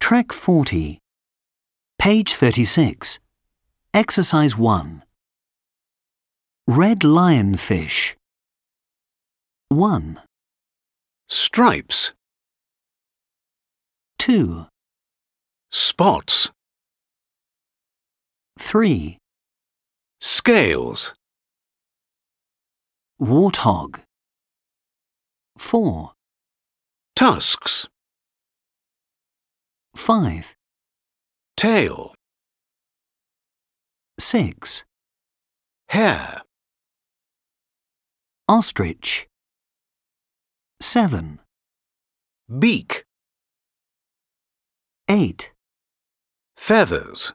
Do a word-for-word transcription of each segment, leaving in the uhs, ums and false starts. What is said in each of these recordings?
Track forty. Page thirty-six. Exercise one. Red lionfish. one. Stripes. two. Spots. three. Scales. Warthog. four. Tusks. five. Tail. six. Hare. Ostrich. seven. Beak. eight. Feathers.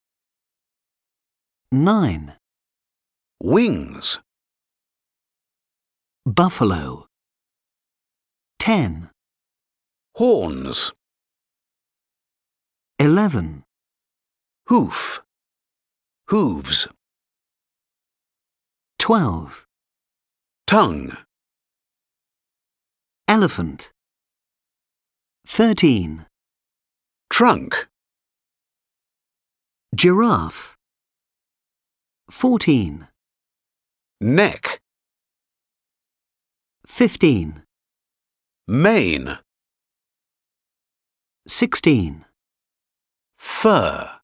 nine. Wings. Buffalo. ten. Horns. eleven. Hoof. Hooves. twelve. Tongue. Elephant. thirteen. Trunk. Giraffe. fourteen. Neck. fifteen. Mane. sixteen. Fur.